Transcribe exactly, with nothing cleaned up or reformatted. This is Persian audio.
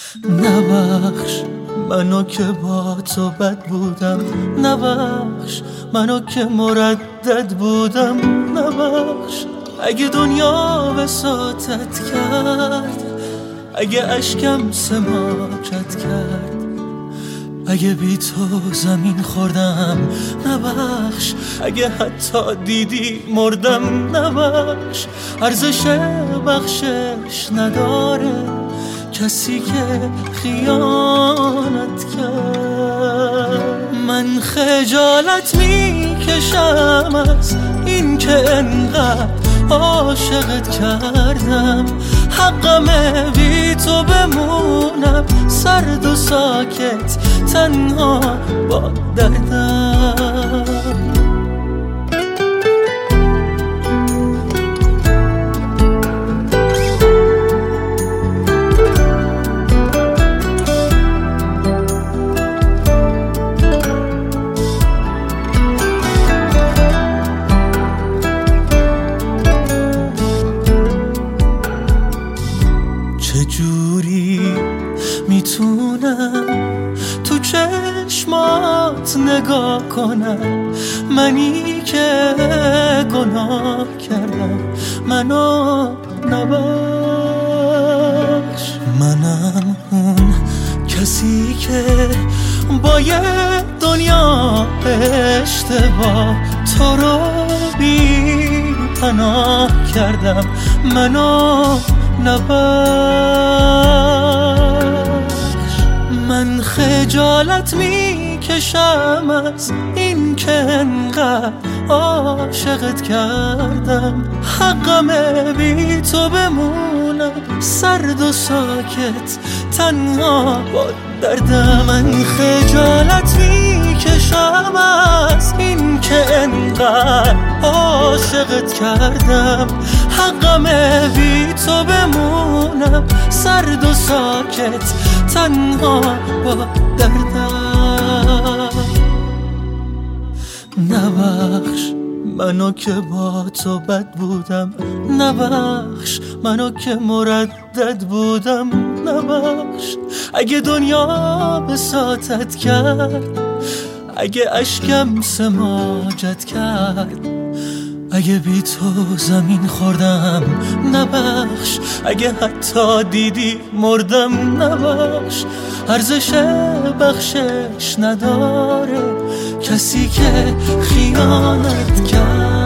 نبخش منو که با تو بد بودم، نبخش منو که مردد بودم، نبخش اگه دنیا وساطت کرد، اگه اشکم سماجت کرد، اگه بی تو زمین خوردم، نبخش اگه حتی دیدی مردم، نبخش ارزش بخشش نداره کسی که خیانت کرد. من خجالت میکشم از این که انقدر عاشقت کردم، حقمه بی تو بمونم سرد و ساکت تنها با دردم. چجوری میتونم تو چشمات نگاه کنم، منی که گناه کردم منو نبخش. منم اون کسی که با یه دنیا اشتباه تو رو بی پناه کردم منو نبخش. من خجالت میکشم از این که انقدر عاشقت کردم، حقمه بی تو بمونم سرد و ساکت تنها با دردم. من خجالت میکشم از این که انقدر عاشقت کردم، حقمه بی تو بمونم سرد و ساکت تنها با دردم. نبخش منو که با تو بد بودم، نبخش منو که مردد بودم، نبخش اگه دنیا بساطت کرد، اگه اشکم سماجت کرد، اگه بی تو زمین خوردم، نبخش اگه حتی دیدی مردم، نبخش ارزش بخشش نداره کسی که خیانت کرد.